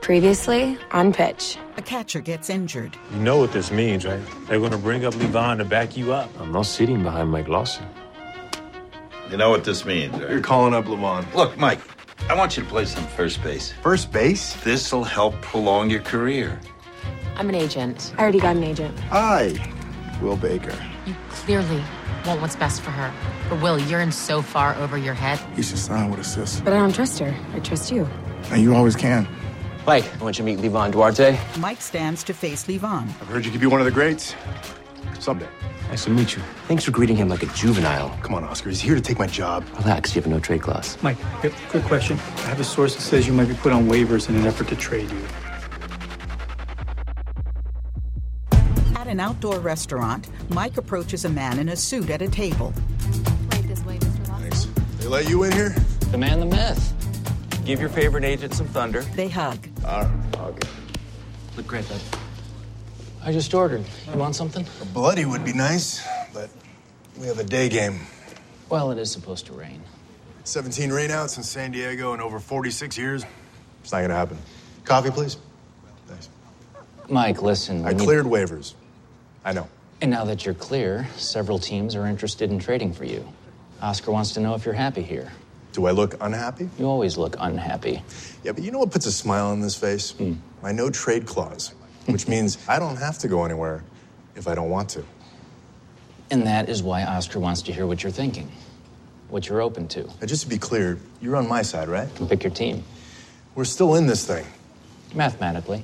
Previously on Pitch. A catcher gets injured. You know what this means, right? They're going to bring up Levon to back you up. I'm not sitting behind Mike Lawson. You know what this means, right? You're calling up Levon. Look, Mike, I want you to play some first base. First base? This'll help prolong your career. I'm an agent. I already got an agent. Hi, Will Baker. You clearly want what's best for her. But Will, you're in so far over your head. You should sign with a sis. But I don't trust her. I trust you. And you always can. Mike, I want you to meet Levon Duarte. Mike stands to face Levon. I've heard you could be one of the greats. Someday. Nice to meet you. Thanks for greeting him like a juvenile. Come on, Oscar. He's here to take my job. Relax, you have a no-trade clause. Mike, quick question. I have a source that says you might be put on waivers in an effort to trade you. At an outdoor restaurant, Mike approaches a man in a suit at a table. Right this way, Mr. Lawson. Thanks. They let you in here? The man, the myth. Give your favorite agent some thunder. They hug. All right. Okay. Look great, bud. I just ordered. You want something? A bloody would be nice, but we have a day game. Well, it is supposed to rain. 17 rainouts in San Diego in over 46 years. It's not gonna happen. Coffee, please. Thanks. Mike, listen. I cleared waivers. I know. And now that you're clear, several teams are interested in trading for you. Oscar wants to know if you're happy here. Do I look unhappy? You always look unhappy. Yeah, but you know what puts a smile on this face? My no trade clause, which means I don't have to go anywhere if I don't want to. And that is why Oscar wants to hear what you're thinking, what you're open to. Now, just to be clear, you're on my side, right? You can pick your team. We're still in this thing. Mathematically.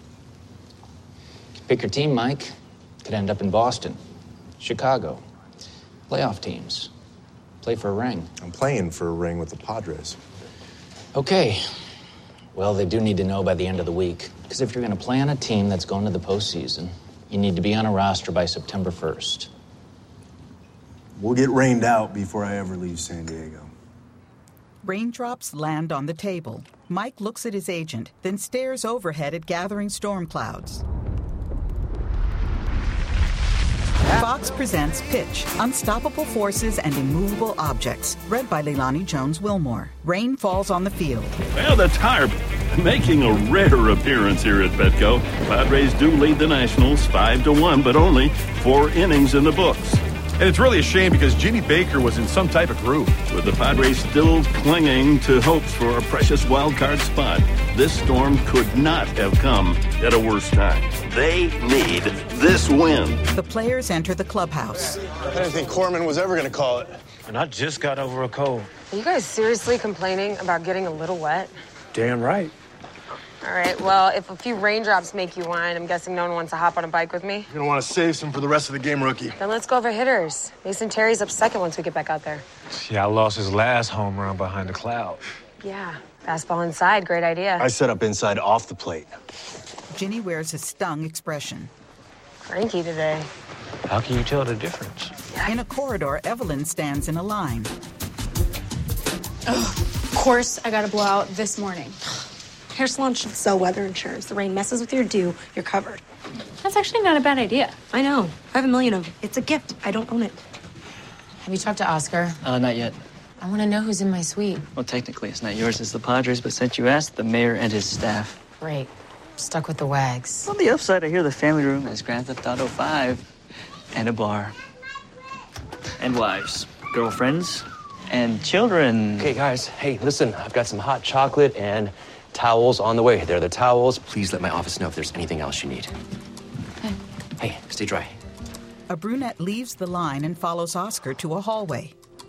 Pick your team, Mike. Could end up in Boston, Chicago, playoff teams. Play for a ring. I'm playing for a ring with the Padres. Okay. Well, they do need to know by the end of the week. Because if you're going to play on a team that's going to the postseason, you need to be on a roster by September 1st. We'll get rained out before I ever leave San Diego. Raindrops land on the table. Mike looks at his agent, then stares overhead at gathering storm clouds. Fox presents Pitch, Unstoppable Forces and Immovable Objects, read by Leilani Jones-Wilmore. Rain falls on the field. Well, the Tar making a rare appearance here at Petco. Padres do lead the Nationals 5-1, but only 4 innings in the books. And it's really a shame because Ginny Baker was in some type of groove. With the Padres still clinging to hopes for a precious wild card spot, this storm could not have come at a worse time. They need this win. The players enter the clubhouse. I didn't think Corman was ever going to call it. And I just got over a cold. Are you guys seriously complaining about getting a little wet? Damn right. All right, well, if a few raindrops make you whine, I'm guessing no one wants to hop on a bike with me. You're going to want to save some for the rest of the game, rookie. Then let's go over hitters. Mason Terry's up second once we get back out there. Yeah, I lost his last home run behind the cloud. Yeah, fastball inside, great idea. I set up inside off the plate. Ginny wears a stung expression. Cranky today. How can you tell the difference? In a corridor, Evelyn stands in a line. Of course, I got a blowout this morning. Hair salons should sell weather insurance. The rain messes with your dew, you're covered. That's actually not a bad idea. I know. I have a million of them. It's a gift. I don't own it. Have you talked to Oscar? Not yet. I want to know who's in my suite. Well, technically, it's not yours, it's the Padres, but since you asked, the mayor and his staff. Great. Stuck with the wags. On the upside, I hear the family room has Grand Theft Auto 5 and a bar. And wives, girlfriends, and children. Okay, guys. Hey, listen. I've got some hot chocolate and towels on the way. There are the towels. Please let my office know if there's anything else you need. Okay. Hey, stay dry. A brunette leaves the line and follows Oscar to a hallway.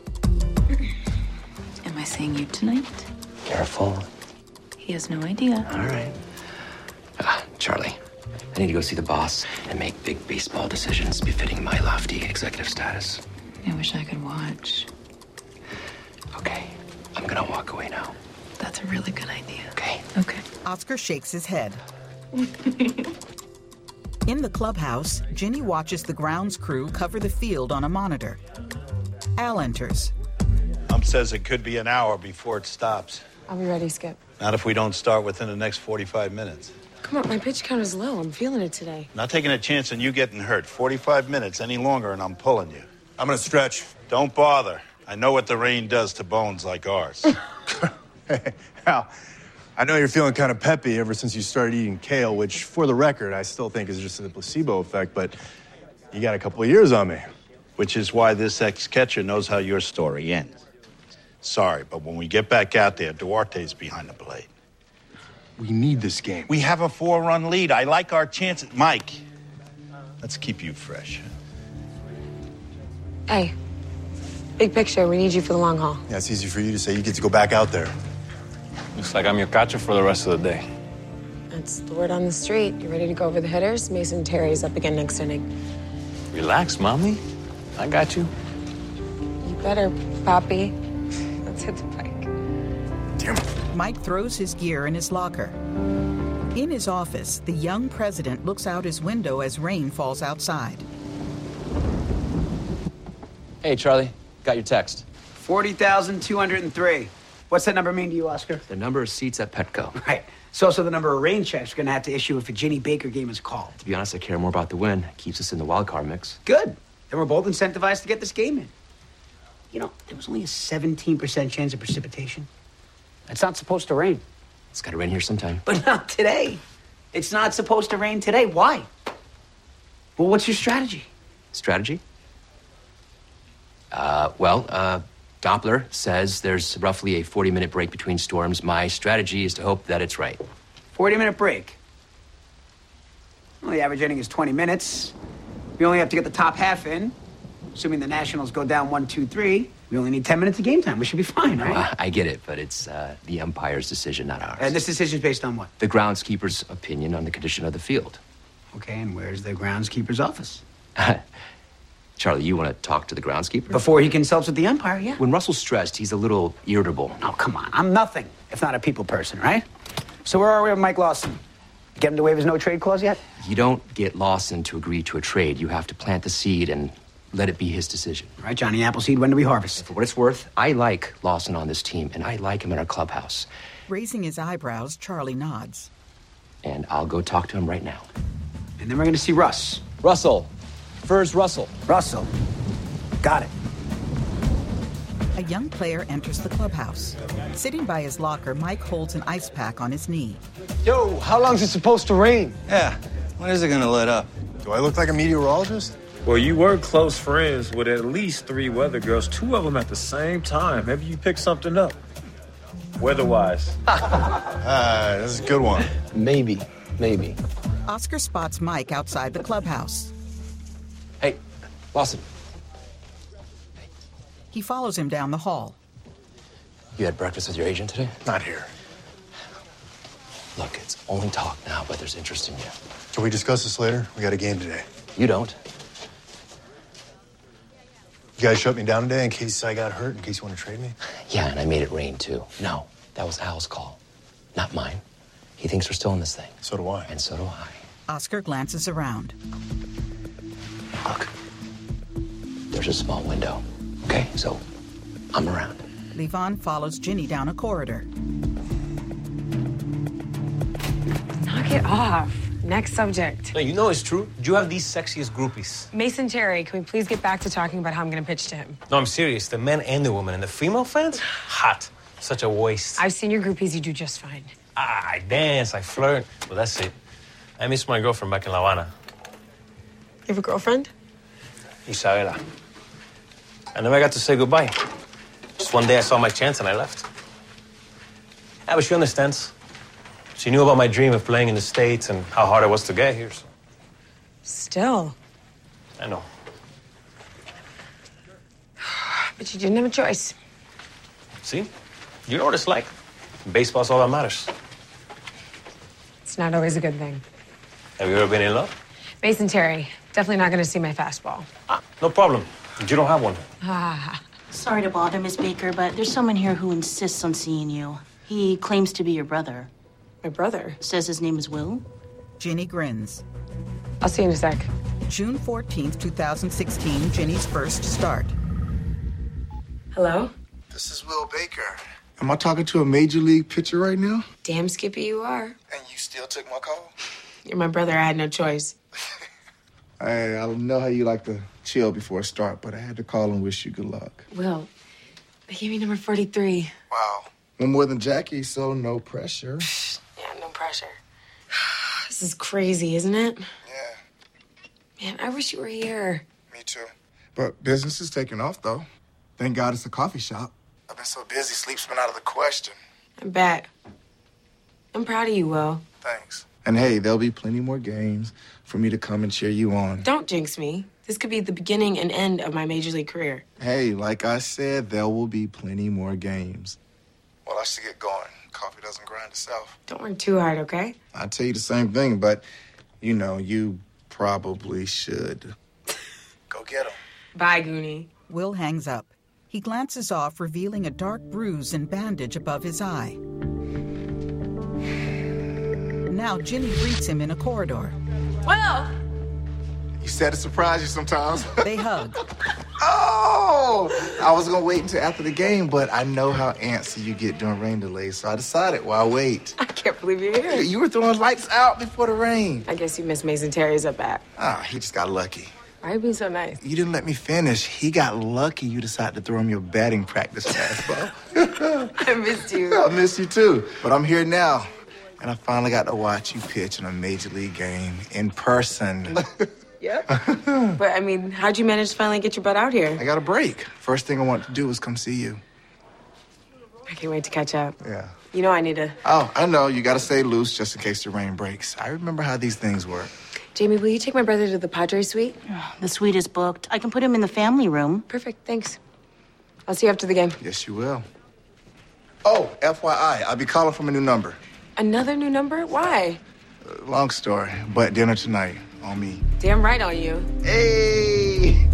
Am I seeing you tonight? Careful. He has no idea. All right. Charlie, I need to go see the boss and make big baseball decisions befitting my lofty executive status. I wish I could watch. Okay, I'm gonna walk away now. That's a really good idea. Okay. Okay. Oscar shakes his head. In the clubhouse, Ginny watches the grounds crew cover the field on a monitor. Al enters. Says it could be an hour before it stops. I'll be ready, Skip. Not if we don't start within the next 45 minutes. Come on, my pitch count is low. I'm feeling it today. Not taking a chance on you getting hurt. 45 minutes any longer and I'm pulling you. I'm going to stretch. Don't bother. I know what the rain does to bones like ours. Hey, Al, I know you're feeling kind of peppy ever since you started eating kale, which, for the record, I still think is just a placebo effect, but you got a couple of years on me. Which is why this ex-catcher knows how your story ends. Sorry, but when we get back out there, Duarte's behind the plate. We need this game. We have a 4-run lead. I like our chances. Mike, let's keep you fresh. Hey, big picture. We need you for the long haul. Yeah, it's easy for you to say. You get to go back out there. Looks like I'm your catcher for the rest of the day. That's the word on the street. You ready to go over the hitters? Mason Terry's up again next inning. Relax, Mommy. I got you. You better, Poppy. Let's hit the bike. Damn it. Mike throws his gear in his locker. In his office, the young president looks out his window as rain falls outside. Hey, Charlie. Got your text. 40,203. What's that number mean to you, Oscar? The number of seats at Petco. Right. It's also the number of rain checks we're going to have to issue if a Ginny Baker game is called. To be honest, I care more about the win. It keeps us in the wild card mix. Good. Then we're both incentivized to get this game in. You know, there was only a 17% chance of precipitation. It's not supposed to rain. It's got to rain here sometime. But not today. It's not supposed to rain today. Why? Well, what's your strategy? Strategy? Doppler says there's roughly a 40-minute break between storms. My strategy is to hope that it's right. 40-minute break. Well, the average inning is 20 minutes. We only have to get the top half in. Assuming the Nationals go down 1-2-3, we only need 10 minutes of game time. We should be fine, right? I get it, but it's the umpire's decision, not ours. And this decision's based on what? The groundskeeper's opinion on the condition of the field. Okay, and where's the groundskeeper's office? Charlie, you want to talk to the groundskeeper? Before he consults with the umpire, yeah. When Russell's stressed, he's a little irritable. Oh, come on. I'm nothing if not a people person, right? So where are we with Mike Lawson? Get him to waive his no-trade clause yet? You don't get Lawson to agree to a trade. You have to plant the seed and let it be his decision. All right, Johnny Appleseed, when do we harvest? For what it's worth, I like Lawson on this team, and I like him in our clubhouse. Raising his eyebrows, Charlie nods. And I'll go talk to him right now. And then we're going to see Russ. Russell. Furs Russell. Russell. Got it. A young player enters the clubhouse. Sitting by his locker, Mike holds an ice pack on his knee. Yo, how long's it supposed to rain? Yeah, when is it gonna let up? Do I look like a meteorologist? Well, you were close friends with at least 3 weather girls, 2 of them at the same time. Maybe you picked something up. Weather-wise. This is a good one. Maybe. Oscar spots Mike outside the clubhouse. Hey, Lawson. He follows him down the hall. You had breakfast with your agent today? Not here. Look, it's only talk now, but there's interest in you. Can we discuss this later? We got a game today. You don't. You guys shut me down today in case I got hurt, in case you want to trade me? Yeah, and I made it rain, too. No, that was Al's call, not mine. He thinks we're still in this thing. So do I. And so do I. Oscar glances around. Look, there's a small window. Okay, so I'm around. Levon follows Ginny down a corridor. Knock it off. Next subject. No, you know it's true. You have these sexiest groupies. Mason Terry, can we please get back to talking about how I'm going to pitch to him? No, I'm serious. The men and the women. And the female fans? Hot. Such a waste. I've seen your groupies. You do just fine. I dance, I flirt. But that's it. I miss my girlfriend back in La Habana. You have a girlfriend? Isabela. I never got to say goodbye. Just one day I saw my chance and I left. Yeah, but she understands. She knew about my dream of playing in the States and how hard it was to get here. So. Still. I know. But you didn't have a choice. See? You know what it's like. Baseball's all that matters. It's not always a good thing. Have you ever been in love? Mason Terry, definitely not going to see my fastball. No problem. You don't have one. Sorry to bother, Miss Baker, but there's someone here who insists on seeing you. He claims to be your brother. My brother? Says his name is Will. Ginny grins. I'll see you in a sec. June 14th, 2016, Ginny's first start. Hello? This is Will Baker. Am I talking to a major league pitcher right now? Damn, Skippy, you are. And you still took my call? You're my brother. I had no choice. I know how you like to chill before a start, but I had to call and wish you good luck. Will, they gave me number 43. Wow. One more than Jackie, so no pressure. Yeah, no pressure. This is crazy, isn't it? Yeah. Man, I wish you were here. Me too. But business is taking off, though. Thank God it's a coffee shop. I've been so busy, sleep's been out of the question. I bet. I'm proud of you, Will. Thanks. And hey, there'll be plenty more games for me to come and cheer you on. Don't jinx me. This could be the beginning and end of my Major League career. Hey, like I said, there will be plenty more games. Well, I should get going. Coffee doesn't grind itself. Don't work too hard, okay? I'd tell you the same thing, but, you know, you probably should. Go get him. Bye, Goonie. Will hangs up. He glances off, revealing a dark bruise and bandage above his eye. Now Ginny greets him in a corridor. Will! You said to surprise you sometimes. They hug. Oh! I was going to wait until after the game, but I know how antsy you get during rain delays, so I decided, well, I'll wait. I can't believe you're here. You were throwing lights out before the rain. I guess you missed Mason Terry's at bat. He just got lucky. Why are you being so nice? You didn't let me finish. He got lucky you decided to throw him your batting practice fastball. I missed you. I miss you too. But I'm here now. And I finally got to watch you pitch in a Major League game in person. Yep. But, I mean, how'd you manage to finally get your butt out here? I got a break. First thing I wanted to do was come see you. I can't wait to catch up. Yeah. You know I need to... Oh, I know. You got to stay loose just in case the rain breaks. I remember how these things work. Jamie, will you take my brother to the Padres suite? The suite is booked. I can put him in the family room. Perfect, thanks. I'll see you after the game. Yes, you will. Oh, FYI, I'll be calling from a new number. Another new number? Why? Long story, but dinner tonight on me. Damn right on you. Hey!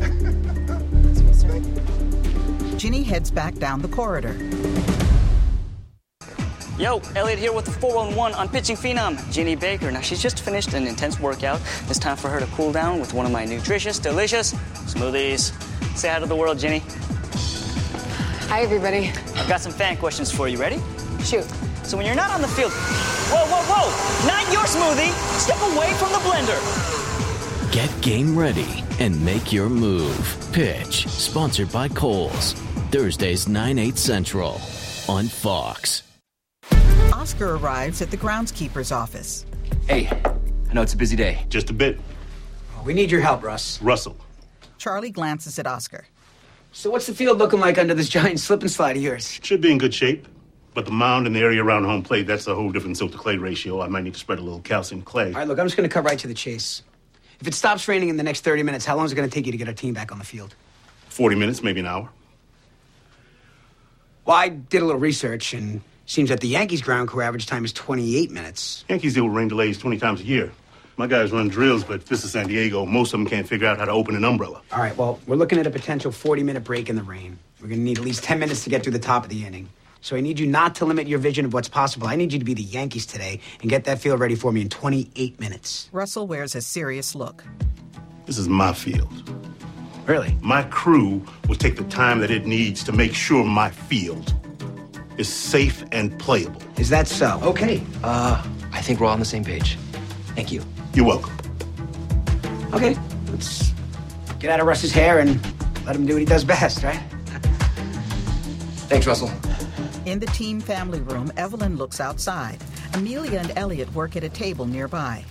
Ginny heads back down the corridor. Yo, Elliot here with the 4-on-1 on Pitching Phenom, Ginny Baker. Now, she's just finished an intense workout. It's time for her to cool down with one of my nutritious, delicious smoothies. Say hi to the world, Ginny. Hi, everybody. I've got some fan questions for you. Ready? Shoot. So when you're not on the field... Whoa, whoa, whoa! Not your smoothie! Step away from the blender! Get game ready and make your move. Pitch, sponsored by Kohl's. Thursdays, 9/8 Central on Fox. Oscar arrives at the groundskeeper's office. Hey, I know it's a busy day. Just a bit. We need your help, Russ. Russell. Charlie glances at Oscar. So what's the field looking like under this giant slip and slide of yours? Should be in good shape. But the mound and the area around home plate, that's a whole different silt to clay ratio. I might need to spread a little calcium clay. All right, look, I'm just going to cut right to the chase. If it stops raining in the next 30 minutes, how long is it going to take you to get our team back on the field? 40 minutes, maybe an hour. Well, I did a little research, and seems that the Yankees ground crew average time is 28 minutes. Yankees deal with rain delays 20 times a year. My guys run drills, but this is San Diego. Most of them can't figure out how to open an umbrella. All right, well, we're looking at a potential 40-minute break in the rain. We're going to need at least 10 minutes to get through the top of the inning. So I need you not to limit your vision of what's possible. I need you to be the Yankees today and get that field ready for me in 28 minutes. Russell wears a serious look. This is my field. Really? My crew will take the time that it needs to make sure my field is safe and playable. Is that so? Okay. I think we're all on the same page. Thank you. You're welcome. Okay, let's get out of Russ's hair and let him do what he does best, right? Thanks, Russell. In the team family room, Evelyn looks outside. Amelia and Elliot work at a table nearby.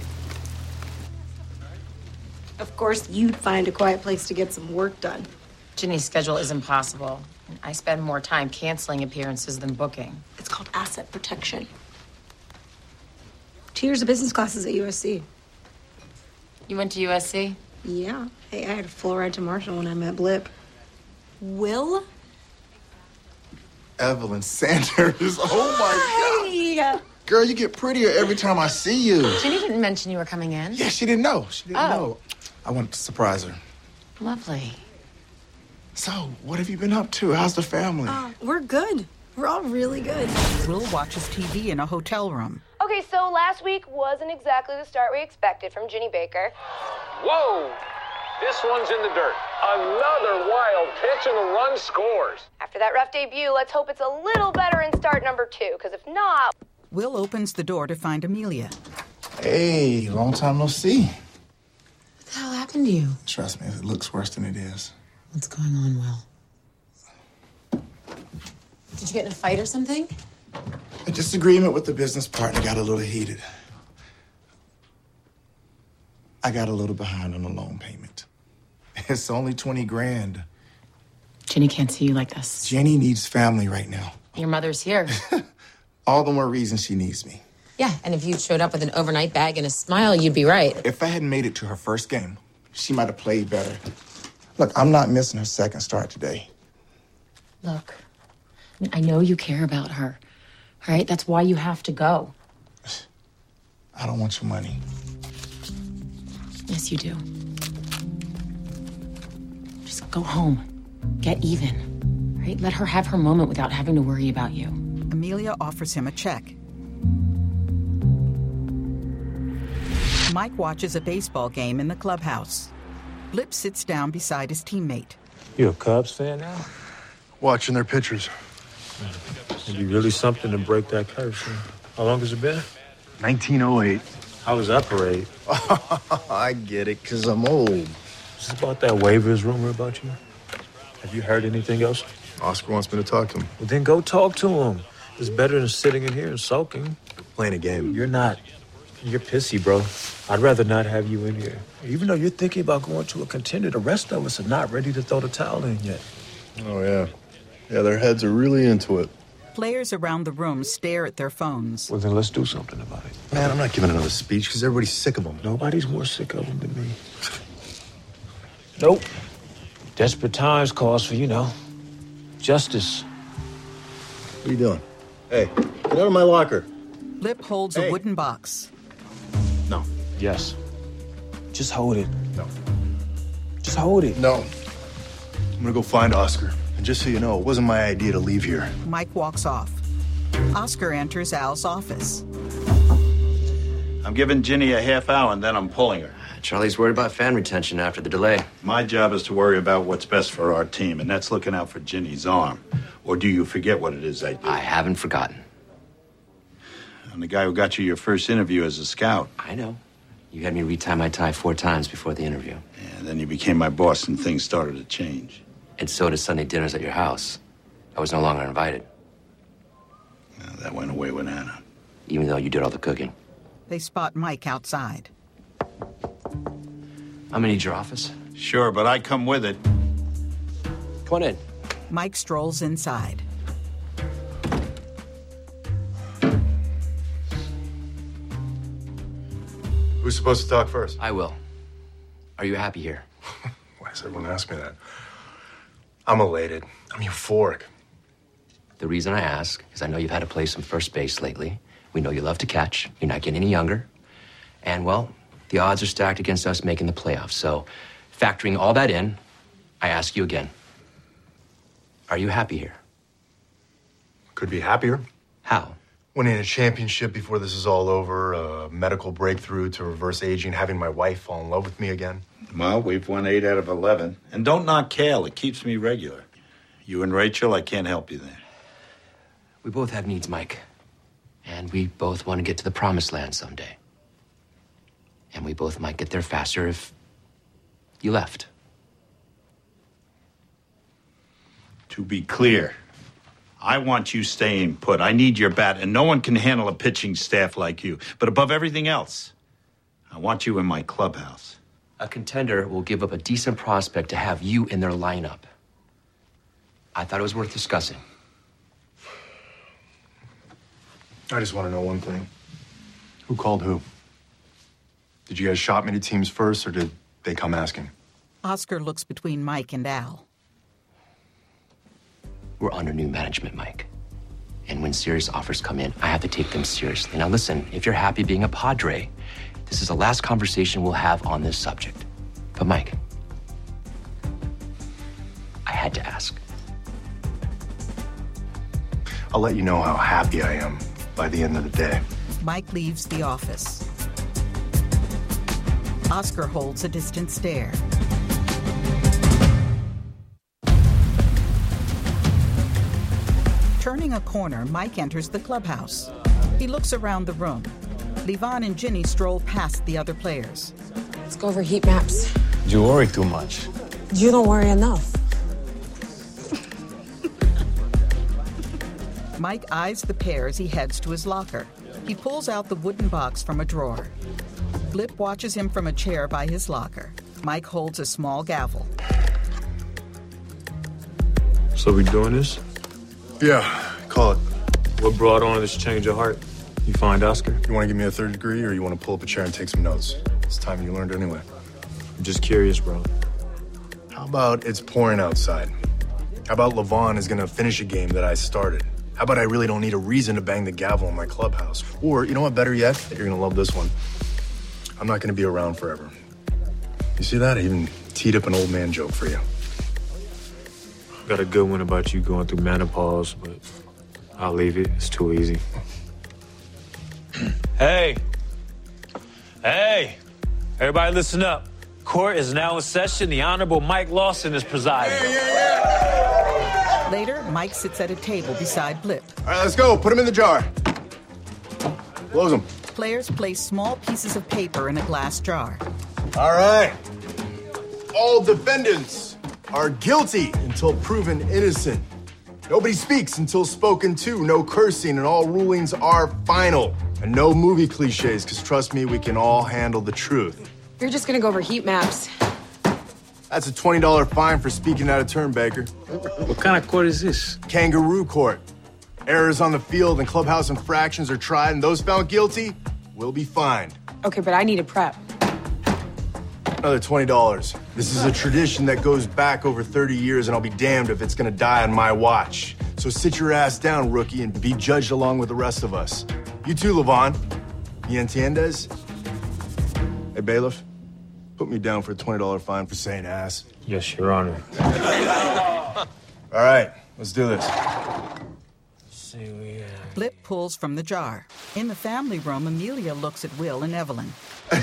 Of course, you'd find a quiet place to get some work done. Ginny's schedule is impossible. I spend more time canceling appearances than booking. It's called asset protection. 2 years of business classes at USC. You went to USC? Yeah. Hey, I had a full ride to Marshall when I met Blip. Will? Evelyn Sanders. Oh, my God. Girl, you get prettier every time I see you. Ginny didn't mention you were coming in. Yeah, she didn't know. She didn't know. I wanted to surprise her. Lovely. So, what have you been up to? How's the family? We're good. We're all really good. Will watches TV in a hotel room. Okay, so last week wasn't exactly the start we expected from Ginny Baker. Whoa! This one's in the dirt. Another wild pitch and the run scores. After that rough debut, let's hope it's a little better in start number 2, because if not... Will opens the door to find Amelia. Hey, long time no see. What the hell happened to you? Trust me, it looks worse than it is. What's going on, Will? Did you get in a fight or something? A disagreement with the business partner got a little heated. I got a little behind on the loan payment. It's only 20 grand. Jenny can't see you like this. Jenny needs family right now. Your mother's here. All the more reason she needs me. Yeah, and if you showed up with an overnight bag and a smile, you'd be right. If I hadn't made it to her first game, she might have played better. Look, I'm not missing her second start today. Look, I know you care about her, all right? That's why you have to go. I don't want your money. Yes, you do. Just go home. Get even, right? Let her have her moment without having to worry about you. Amelia offers him a check. Mike watches a baseball game in the clubhouse. Blip sits down beside his teammate. You a Cubs fan now? Watching their pitchers. It'd be really something to break that curse. Huh? How long has it been? 1908. How was that parade? I get it, because I'm old. Is this about that waivers rumor about you? Have you heard anything else? Oscar wants me to talk to him. Well, then go talk to him. It's better than sitting in here and sulking. Playing a game. You're not. You're pissy, bro. I'd rather not have you in here. Even though you're thinking about going to a contender, the rest of us are not ready to throw the towel in yet. Oh, yeah. Yeah, their heads are really into it. Players around the room stare at their phones. Well, then let's do something about it. Man, I'm not giving another speech because everybody's sick of them. Nobody's more sick of them than me. Nope. Desperate times calls for, justice. What are you doing? Hey, get out of my locker. Blip holds a wooden box. No. Yes. Just hold it. No. Just hold it. No. I'm gonna go find Oscar. And just so you know, it wasn't my idea to leave here. Mike walks off. Oscar enters Al's office. I'm giving Ginny a half hour and then I'm pulling her. Charlie's worried about fan retention after the delay. My job is to worry about what's best for our team, and that's looking out for Ginny's arm. Or do you forget what it is I do? I haven't forgotten. I'm the guy who got you your first interview as a scout. I know. You had me retie my tie 4 times before the interview. And then you became my boss and things started to change. And so did Sunday dinners at your house. I was no longer invited. Well, that went away with Anna. Even though you did all the cooking. They spot Mike outside. I'm gonna need your office. Sure, but I come with it. Come on in. Mike strolls inside. Who's supposed to talk first? I will. Are you happy here? Why does everyone ask me that? I'm elated. I'm euphoric. The reason I ask is I know you've had to play some first base lately. We know you love to catch. You're not getting any younger. And, well, the odds are stacked against us making the playoffs. So, factoring all that in, I ask you again. Are you happy here? Could be happier. How? Winning a championship before this is all over, a medical breakthrough to reverse aging, having my wife fall in love with me again. Well, we've won 8 out of 11. And don't knock Kale. It keeps me regular. You and Rachel, I can't help you there. We both have needs, Mike. And we both want to get to the promised land someday. And we both might get there faster if you left. To be clear, I want you staying put. I need your bat, and no one can handle a pitching staff like you. But above everything else, I want you in my clubhouse. A contender will give up a decent prospect to have you in their lineup. I thought it was worth discussing. I just want to know one thing. Who called who? Did you guys shop me to teams first, or did they come asking? Oscar looks between Mike and Al. We're under new management, Mike. And when serious offers come in, I have to take them seriously. Now listen, if you're happy being a Padre, this is the last conversation we'll have on this subject. But Mike, I had to ask. I'll let you know how happy I am by the end of the day. Mike leaves the office. Oscar holds a distant stare. Turning a corner, Mike enters the clubhouse. He looks around the room. Levon and Ginny stroll past the other players. Let's go over heat maps. You worry too much. You don't worry enough. Mike eyes the pair as he heads to his locker. He pulls out the wooden box from a drawer. Blip watches him from a chair by his locker. Mike holds a small gavel. So we doing this? Yeah, call it. What brought on this change of heart? You find Oscar? You want to give me a third degree, or you want to pull up a chair and take some notes? It's time you learned anyway. I'm just curious, bro. How about it's pouring outside? How about Levon is going to finish a game that I started? How about I really don't need a reason to bang the gavel in my clubhouse? Or, you know what, better yet? You're going to love this one. I'm not going to be around forever. You see that? I even teed up an old man joke for you. Got a good one about you going through menopause, but I'll leave it. It's too easy. Hey! Everybody listen up. Court is now in session. The Honorable Mike Lawson is presiding. Later, Mike sits at a table beside Blip. All right, let's go. Put him in the jar. Close them. Players place small pieces of paper in a glass jar. All right. All defendants are guilty until proven innocent. Nobody speaks until spoken to. No cursing, and all rulings are final. And no movie cliches, because trust me, we can all handle the truth. You're just gonna go over heat maps. That's a $20 fine for speaking out of turn, Baker. What kind of court is this? Kangaroo court. Errors on the field and clubhouse infractions are tried, and those found guilty will be fined. Okay, but I need a prep. Another $20. This is a tradition that goes back over 30 years, and I'll be damned if it's gonna die on my watch. So sit your ass down, rookie, and be judged along with the rest of us. You too, Levon. ¿Me entiendes? Hey, bailiff, put me down for a $20 fine for saying ass. Yes, Your Honor. All right, let's do this. Blip pulls from the jar. In the family room, Amelia looks at Will and Evelyn.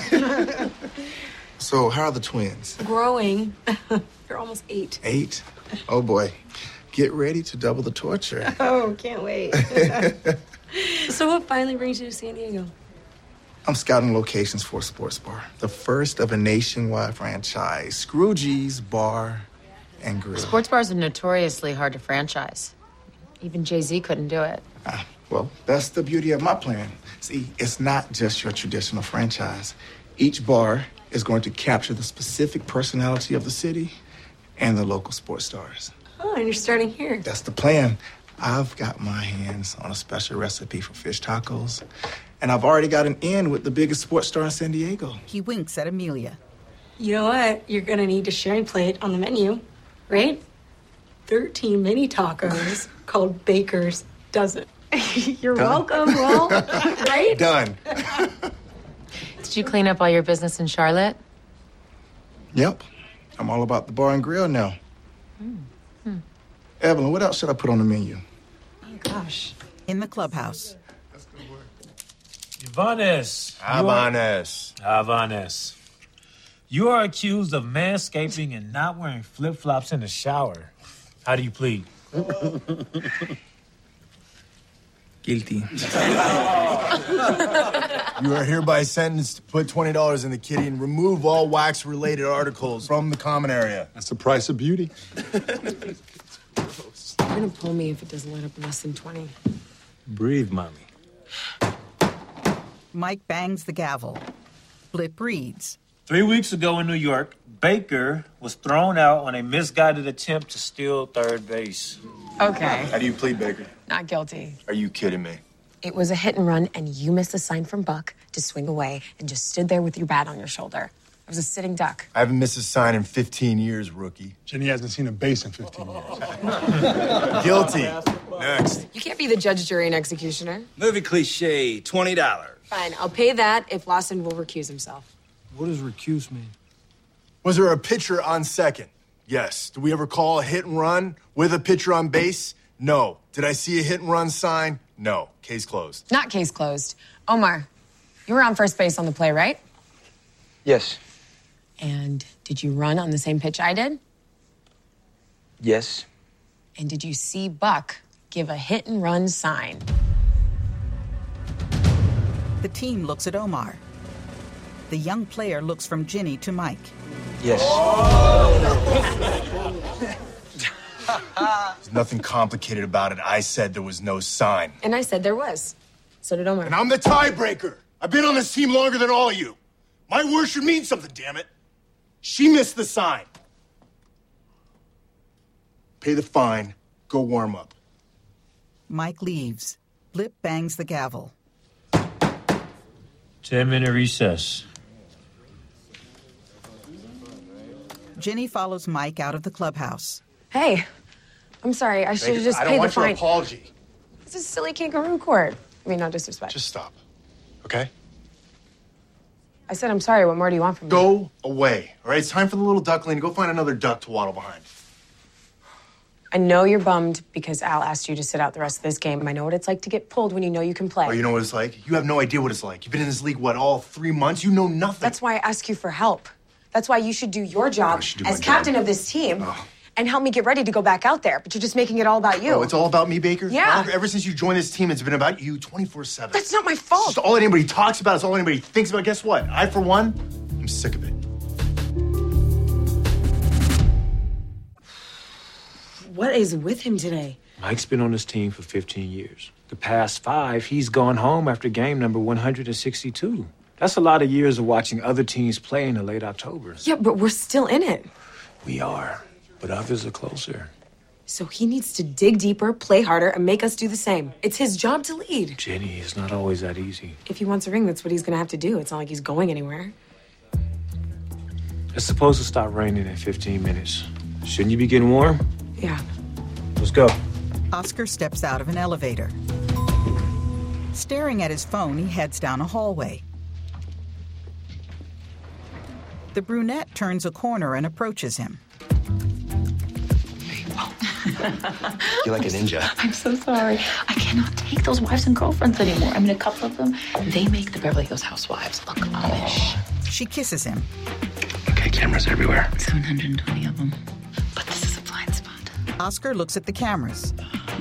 So, how are the twins? Growing. They're almost 8. 8? Oh, boy. Get ready to double the torture. Oh, can't wait. So what finally brings you to San Diego? I'm scouting locations for a sports bar. The first of a nationwide franchise. Scroogy's Bar and Grill. Sports bars are notoriously hard to franchise. Even Jay-Z couldn't do it. Well, that's the beauty of my plan. See, it's not just your traditional franchise. Each bar is going to capture the specific personality of the city and the local sports stars. Oh, and you're starting here. That's the plan. I've got my hands on a special recipe for fish tacos, and I've already got an in with the biggest sports star in San Diego. He winks at Amelia. You know what? You're gonna need a sharing plate on the menu, right? 13 mini tacos called Baker's Dozen. You're welcome, Will. Right? Done. Did you clean up all your business in Charlotte? Yep. I'm all about the bar and grill now. Evelyn, what else should I put on the menu? Oh, gosh. In the clubhouse. Avanes. You are accused of manscaping and not wearing flip-flops in the shower. How do you plead? Guilty. You are hereby sentenced to put $20 in the kitty and remove all wax-related articles from the common area. That's the price of beauty. You're gonna pull me if it doesn't let up less than 20. Breathe, mommy. Mike bangs the gavel. Blip reads. 3 weeks ago in New York, Baker was thrown out on a misguided attempt to steal third base. Okay. How do you plead, Baker? Not guilty. Are you kidding me? It was a hit and run, and you missed a sign from Buck to swing away and just stood there with your bat on your shoulder. I was a sitting duck. I haven't missed a sign in 15 years, rookie. Jenny hasn't seen a base in 15 years. Guilty. Next. You can't be the judge, jury, and executioner. Movie cliche, $20. Fine, I'll pay that if Lawson will recuse himself. What does recuse mean? Was there a pitcher on second? Yes. Did we ever call a hit and run with a pitcher on base? No. Did I see a hit and run sign? No. Case closed. Not case closed. Omar, you were on first base on the play, right? Yes. And did you run on the same pitch I did? Yes. And did you see Buck give a hit and run sign? The team looks at Omar. The young player looks from Ginny to Mike. Yes. There's nothing complicated about it. I said there was no sign. And I said there was. So did Omar. And I'm the tiebreaker. I've been on this team longer than all of you. My word should mean something, damn it. She missed the sign. Pay the fine. Go warm up. Mike leaves. Blip bangs the gavel. 10-minute recess. Ginny follows Mike out of the clubhouse. Hey, I'm sorry. I should have just paid the fine. I don't want your apology. This is silly kangaroo court. I mean, no disrespect. Just stop, okay? I said I'm sorry. What more do you want from me? Go away, all right? It's time for the little duckling to go find another duck to waddle behind. I know you're bummed because Al asked you to sit out the rest of this game. I know what it's like to get pulled when you know you can play. Oh, you know what it's like? You have no idea what it's like. You've been in this league, what, all 3 months? You know nothing. That's why I ask you for help. That's why you should do your job as captain of this team and help me get ready to go back out there. But you're just making it all about you. Oh, it's all about me, Baker? Yeah. Ever since you joined this team, it's been about you 24/7. That's not my fault. It's just all anybody talks about. It's all anybody thinks about. Guess what? I, for one, I'm sick of it. What is with him today? Mike's been on this team for 15 years. The past 5, he's gone home after game number 162. That's a lot of years of watching other teams play in the late October. Yeah, but we're still in it. We are, but others are closer. So he needs to dig deeper, play harder, and make us do the same. It's his job to lead. Jenny, it's not always that easy. If he wants a ring, that's what he's going to have to do. It's not like he's going anywhere. It's supposed to stop raining in 15 minutes. Shouldn't you be getting warm? Yeah. Let's go. Oscar steps out of an elevator. Staring at his phone, he heads down a hallway. The brunette turns a corner and approaches him. You're like a ninja. I'm so sorry. I cannot take those wives and girlfriends anymore. I mean, a couple of them, they make the Beverly Hills housewives look Amish. She kisses him. Okay, cameras everywhere. 720 of them. But this is a blind spot. Oscar looks at the cameras.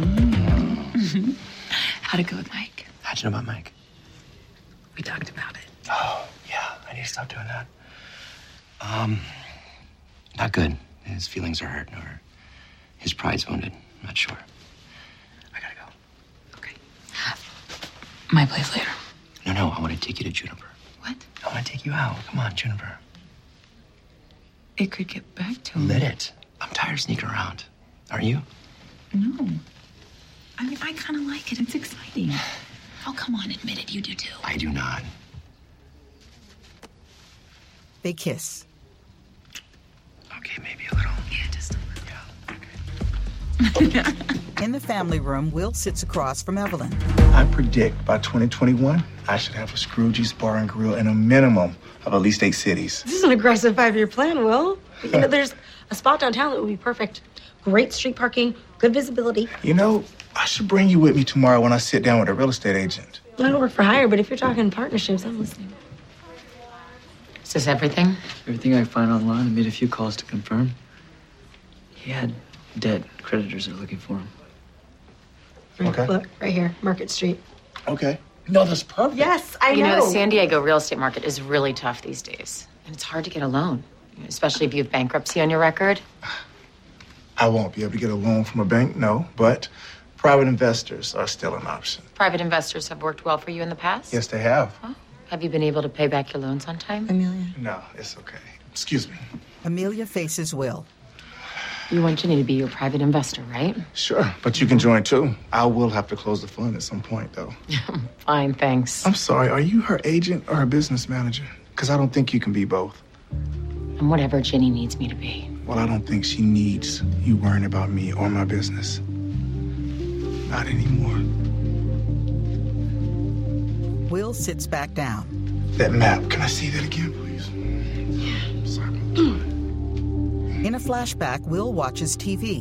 How'd it go with Mike? How'd you know about Mike? We talked about it. Oh, yeah. I need to stop doing that. Not good. His feelings are hurt, or his pride's wounded. I'm not sure. I gotta go. Okay. My place later. No, I want to take you to Juniper. What? I want to take you out. Come on, Juniper. It could get back to him. Let it. I'm tired of sneaking around. Aren't you? No. I mean, I kind of like it. It's exciting. Oh, come on, admit it. You do too. I do not. They kiss. Okay, maybe a little. Yeah, just a little. Yeah, okay. In the family room, Will sits across from Evelyn. I predict by 2021, I should have a Scrooge's Bar and Grill in a minimum of at least 8 cities. This is an aggressive 5-year plan, Will. You know, there's a spot downtown that would be perfect. Great street parking, good visibility. You know, I should bring you with me tomorrow when I sit down with a real estate agent. I don't work for hire, but if you're talking partnerships, I'm listening. Is this everything? Everything I find online. I made a few calls to confirm. He had debt. Creditors are looking for him. Okay. Look, right here, Market Street. Okay. No, that's perfect. Yes, I You know, know. the San Diego real estate market is really tough these days. And it's hard to get a loan, especially if you have bankruptcy on your record. I won't be able to get a loan from a bank, no, but private investors are still an option. Private investors have worked well for you in the past? Yes, they have. Huh? Have you been able to pay back your loans on time? Amelia. No, it's okay. Excuse me. Amelia faces Will. You want Ginny to be your private investor, right? Sure, but you can join too. I will have to close the fund at some point, though. Fine, thanks. I'm sorry, are you her agent or her business manager? Because I don't think you can be both. I'm whatever Ginny needs me to be. Well, I don't think she needs you worrying about me or my business. Not anymore. Will sits back down. That map, can I see that again, please? Yeah. Sorry. In a flashback, Will watches TV.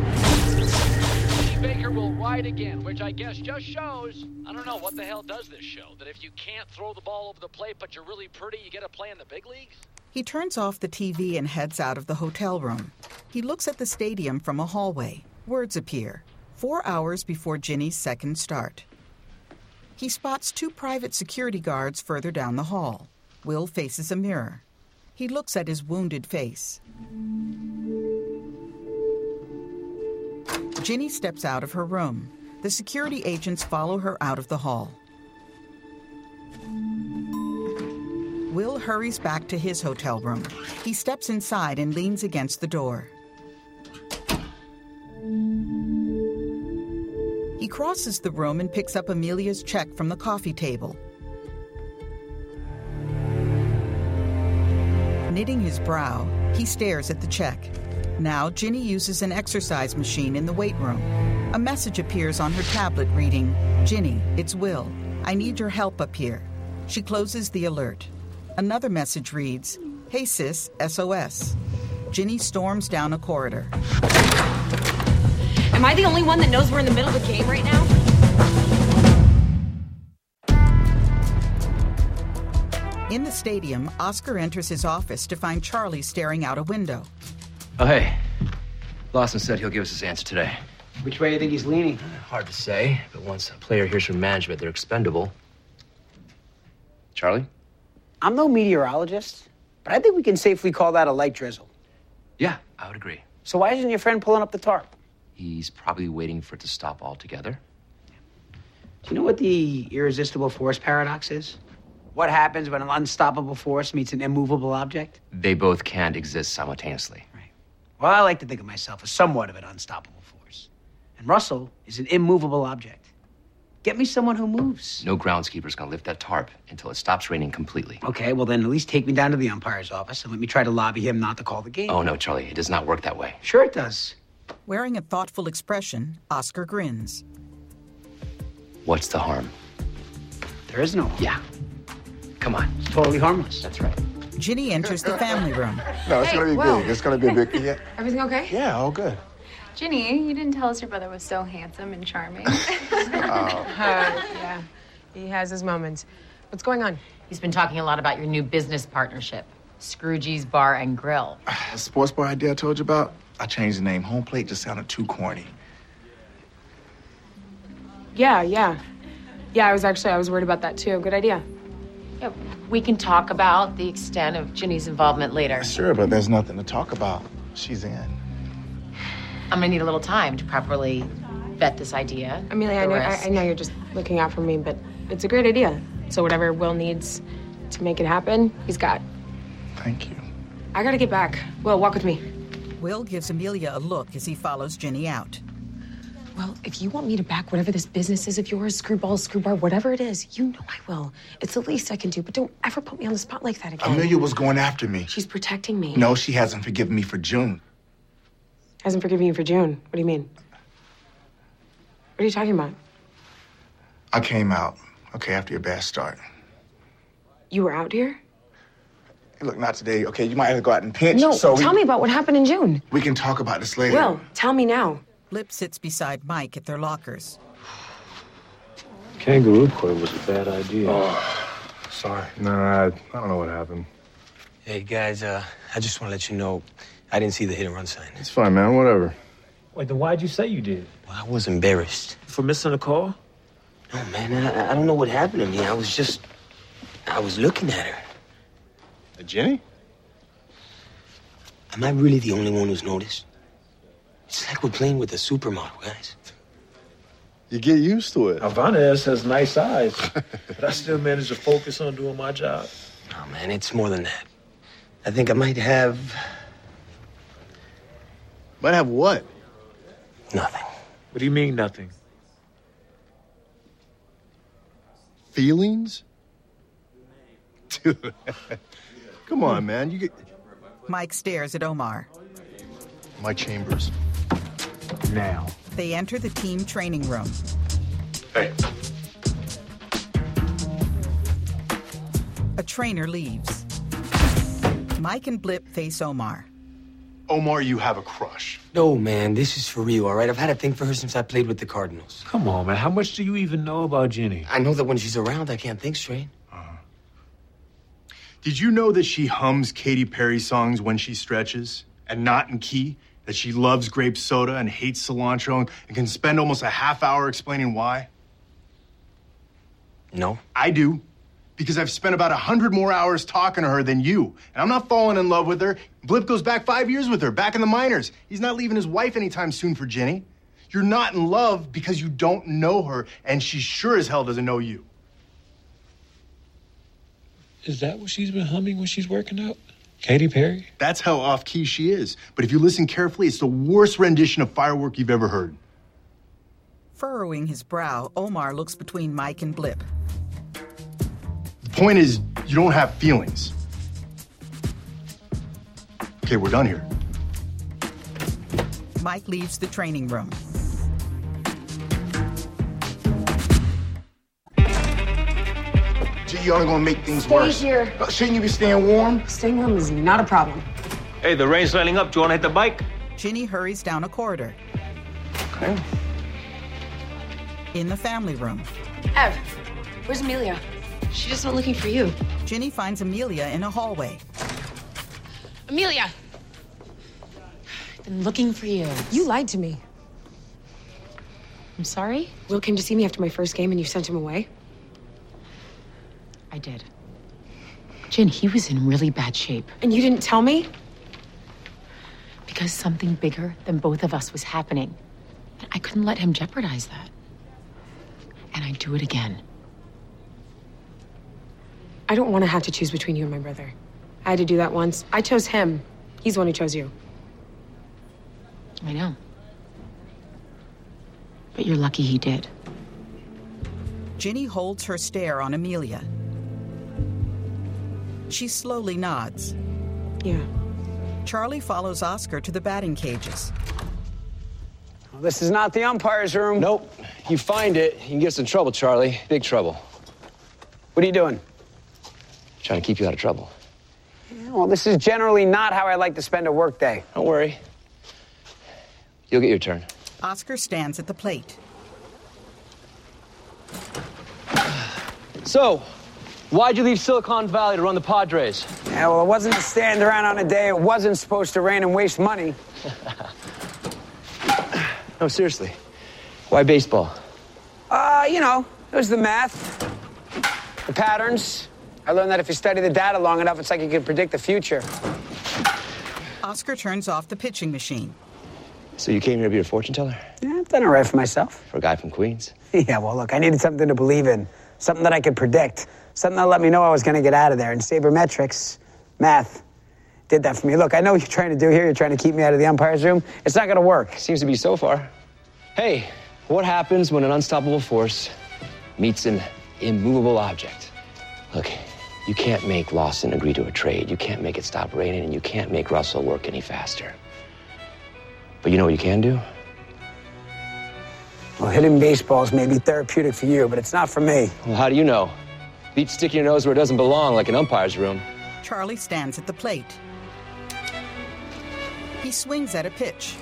Baker will ride again, which I guess just shows, I don't know, what the hell does this show? That if you can't throw the ball over the plate, but you're really pretty, you get to play in the big leagues? He turns off the TV and heads out of the hotel room. He looks at the stadium from a hallway. Words appear. 4 hours before Ginny's second start. He spots 2 private security guards further down the hall. Will faces a mirror. He looks at his wounded face. Ginny steps out of her room. The security agents follow her out of the hall. Will hurries back to his hotel room. He steps inside and leans against the door. He crosses the room and picks up Amelia's check from the coffee table. Knitting his brow, he stares at the check. Now, Ginny uses an exercise machine in the weight room. A message appears on her tablet reading, "Ginny, it's Will. I need your help up here." She closes the alert. Another message reads, "Hey sis, SOS." Ginny storms down a corridor. Am I the only one that knows we're in the middle of a game right now? In the stadium, Oscar enters his office to find Charlie staring out a window. Oh, hey. Lawson said he'll give us his answer today. Which way do you think he's leaning? Hard to say, but once a player hears from management they're expendable. Charlie? I'm no meteorologist, but I think we can safely call that a light drizzle. Yeah, I would agree. So why isn't your friend pulling up the tarp? He's probably waiting for it to stop altogether. Do you know what the irresistible force paradox is? What happens when an unstoppable force meets an immovable object? They both can't exist simultaneously. Well, I like to think of myself as somewhat of an unstoppable force. And Russell is an immovable object. Get me someone who moves. No groundskeeper's gonna lift that tarp until it stops raining completely. Okay, well then at least take me down to the umpire's office and let me try to lobby him not to call the game. Oh, no, Charlie, it does not work that way. Sure it does. Wearing a thoughtful expression, Oscar grins. What's the harm? There is no harm. Yeah. Come on. It's totally harmless. That's right. Ginny enters the family room. No, it's gonna be big. It's gonna be a big. Yeah. Everything okay? Yeah, all good. Ginny, you didn't tell us your brother was so handsome and charming. Yeah, he has his moments. What's going on? He's been talking a lot about your new business partnership, Scrooge's Bar and Grill. The sports bar idea I told you about, I changed the name. Home plate just sounded too corny. Yeah. I was worried about that too. Good idea. Yeah, we can talk about the extent of Ginny's involvement later. Sure, but there's nothing to talk about. She's in. I'm gonna need a little time to properly vet this idea. Amelia, I know you're just looking out for me, but it's a great idea. So whatever Will needs to make it happen, he's got. Thank you. I gotta get back. Will, walk with me. Will gives Amelia a look as he follows Ginny out. Well, if you want me to back whatever this business is of yours, screwball, screwbar, whatever it is, you know I will. It's the least I can do, but don't ever put me on the spot like that again. Amelia was going after me. She's protecting me. No, she hasn't forgiven me for June. Hasn't forgiven you for June. What do you mean? What are you talking about? I came out, okay, after your bad start. You were out here? Hey, look, not today, okay? You might have to go out and pinch. No, tell me about what happened in June. We can talk about this later. Will, tell me now. Blip sits beside Mike at their lockers. Kangaroo court was a bad idea. Oh, sorry. No, I don't know what happened. Hey, guys, I just want to let you know I didn't see the hit and run sign. It's fine, man. Whatever. Wait, then why'd you say you did? Well, I was embarrassed. For missing a call? No, man, I don't know what happened to me. I was looking at her. Jenny? Am I really the only one who's noticed? It's like we're playing with a supermodel, guys. You get used to it. Alvarez has nice eyes, but I still manage to focus on doing my job. Oh, man, it's more than that. I think I might have... Might have what? Nothing. What do you mean, nothing? Feelings? Dude. Come on, man. You get... Mike stares at Omar. My chambers. Now. They enter the team training room. Hey. A trainer leaves. Mike and Blip face Omar. Omar, you have a crush. No, man, this is for real, all right? I've had a thing for her since I played with the Cardinals. Come on, man. How much do you even know about Jenny? I know that when she's around, I can't think straight. Did you know that she hums Katy Perry songs when she stretches and not in key? That she loves grape soda and hates cilantro and can spend almost a half hour explaining why? No. I do. Because I've spent about 100 more hours talking to her than you. And I'm not falling in love with her. Blip goes back 5 years with her, back in the minors. He's not leaving his wife anytime soon for Jenny. You're not in love because you don't know her, and she sure as hell doesn't know you. Is that what she's been humming when she's working out? Katy Perry? That's how off-key she is. But if you listen carefully, it's the worst rendition of Firework you've ever heard. Furrowing his brow, Omar looks between Mike and Blip. The point is, you don't have feelings. Okay, we're done here. Mike leaves the training room. Gee, you're only gonna make things Stay worse. here. Shouldn't you be staying warm? Staying warm is not a problem. Hey, the rain's letting up. Do you want to hit the bike? Ginny hurries down a corridor. Okay. In the family room, Ev, where's Amelia? She's just not looking for you. Ginny finds Amelia in a hallway. Amelia! I've been looking for you. You lied to me. I'm sorry? Will came to see me after my first game and you sent him away? I did. Jen, he was in really bad shape. And you didn't tell me? Because something bigger than both of us was happening. And I couldn't let him jeopardize that. And I'd do it again. I don't want to have to choose between you and my brother. I had to do that once. I chose him. He's the one who chose you. I know. But you're lucky he did. Ginny holds her stare on Amelia. She slowly nods. Yeah. Charlie follows Oscar to the batting cages. Well, this is not the umpire's room. Nope. You find it, you can get us in trouble, Charlie. Big trouble. What are you doing? Trying to keep you out of trouble. Yeah, well, this is generally not how I like to spend a workday. Don't worry. You'll get your turn. Oscar stands at the plate. So, why'd you leave Silicon Valley to run the Padres? Yeah, well, it wasn't to stand around on a day it wasn't supposed to rain and waste money. No, seriously. Why baseball? You know, it was the math, the patterns. I learned that if you study the data long enough, it's like you can predict the future. Oscar turns off the pitching machine. So you came here to be a fortune teller? Yeah, I've done all right for myself. For a guy from Queens? Yeah, well, look, I needed something to believe in, something that I could predict, something that let me know I was going to get out of there. And sabermetrics, math, did that for me. Look, I know what you're trying to do here. You're trying to keep me out of the umpire's room. It's not going to work. Seems to be so far. Hey, what happens when an unstoppable force meets an immovable object? Look, you can't make Lawson agree to a trade. You can't make it stop raining, and you can't make Russell work any faster. But you know what you can do? Well, hitting baseballs may be therapeutic for you, but it's not for me. Well, how do you know? Beat sticking your nose where it doesn't belong, like an umpire's room. Charlie stands at the plate. He swings at a pitch.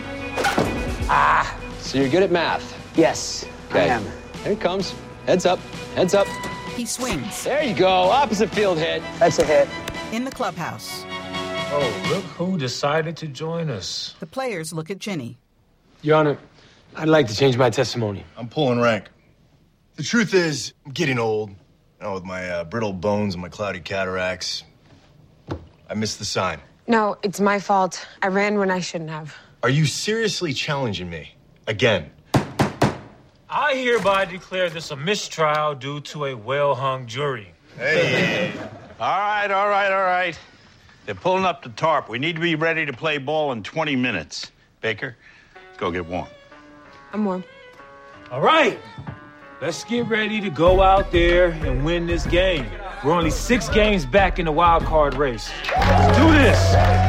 So you're good at math? Yes, Okay. I am. Here it comes. Heads up. Heads up. He swings. There you go. Opposite field hit. That's a hit. In the clubhouse, Oh, look who decided to join us. the players look at Ginny. Your Honor, I'd like to change my testimony. I'm pulling rank. The truth is, I'm getting old. You know, with my brittle bones and my cloudy cataracts. I missed the sign. No, it's my fault. I ran when I shouldn't have. Are you seriously challenging me? Again? I hereby declare this a mistrial due to a well-hung jury. Hey. All right. They're pulling up the tarp. We need to be ready to play ball in 20 minutes. Baker, go get warm. I'm warm. All right, let's get ready to go out there and win this game. We're only 6 games back in the wild card race. Let's do this.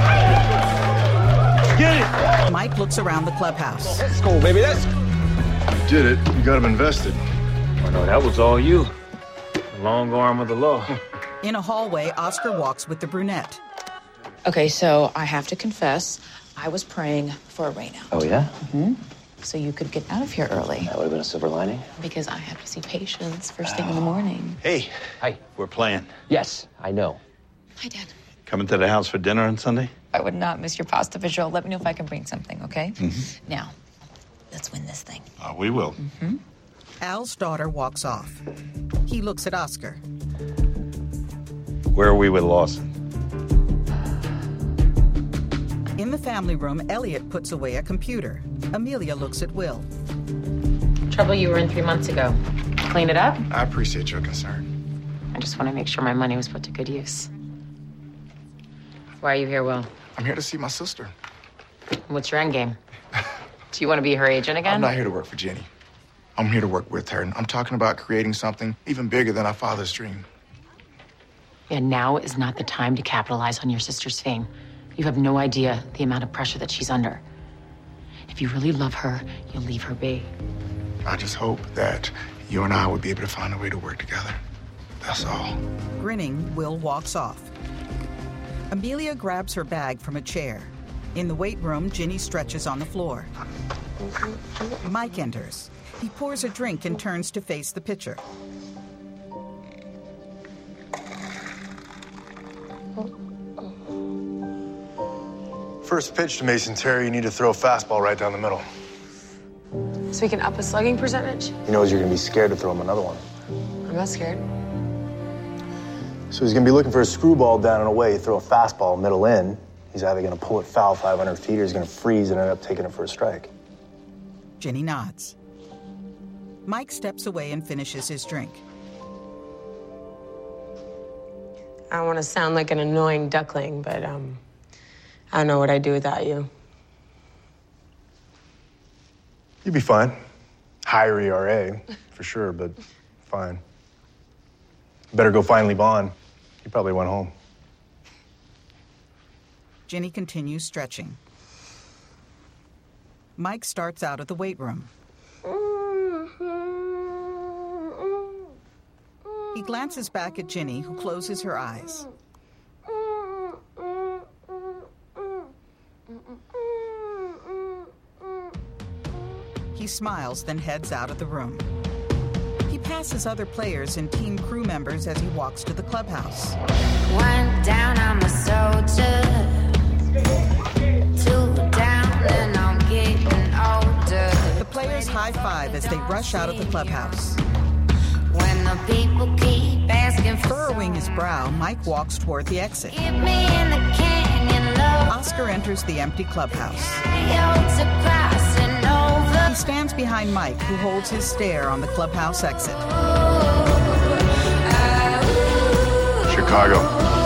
Get it. Mike looks around the clubhouse. Let's go, baby. Let's go. You did it. You got him invested. Oh, no, that was all you. The long arm of the law. In a hallway, Oscar walks with the brunette. Okay, so I have to confess, I was praying for a rain out. Oh, yeah? So you could get out of here early. That would have been a silver lining. Because I have to see patients first thing in the morning. Hey, Hi. we're playing. Yes, I know. Hi, Dad. Coming to the house for dinner on Sunday? I would not miss your pasta visual. Let me know if I can bring something, okay? Now, let's win this thing. We will. Al's daughter walks off. He looks at Oscar. Where are we with Lawson? In the family room, Elliot puts away a computer. Amelia looks at Will. Trouble you were in 3 months ago. Clean it up? I appreciate your concern. I just want to make sure my money was put to good use. Why are you here, Will? I'm here to see my sister. What's your end game? Do you want to be her agent again? I'm not here to work for Jenny. I'm here to work with her, and I'm talking about creating something even bigger than our father's dream. And now is not the time to capitalize on your sister's fame. You have no idea the amount of pressure that she's under. If you really love her, you'll leave her be. I just hope that you and I would be able to find a way to work together. That's all. Grinning, Will walks off. Amelia grabs her bag from a chair. In the weight room, Ginny stretches on the floor. Mike enters. He pours a drink and turns to face the pitcher. First pitch to Mason Terry, you need to throw a fastball right down the middle. So we can up his slugging percentage? He knows you're going to be scared to throw him another one. I'm not scared. So he's going to be looking for a screwball down and away. You throw a fastball middle in. He's either going to pull it foul 500 feet or he's going to freeze and end up taking it for a strike. Ginny nods. Mike steps away and finishes his drink. I don't want to sound like an annoying duckling, but I don't know what I'd do without you. You'd be fine. Higher ERA, for sure, but fine. Better go find Lee Vaughn. He probably went home. Ginny continues stretching. Mike starts out of the weight room. He glances back at Ginny, who closes her eyes. He smiles, then heads out of the room. He passes other players and team crew members as he walks to the clubhouse. One down, I'm a soldier. Two down, and I'm getting older. The players high-five as they rush out of the clubhouse. When the people keep asking for furrowing his brow, Mike walks toward the exit. Keep me in the canyon, love. Oscar enters the empty clubhouse. Over. He stands behind Mike, who holds his stare on the clubhouse exit. Chicago.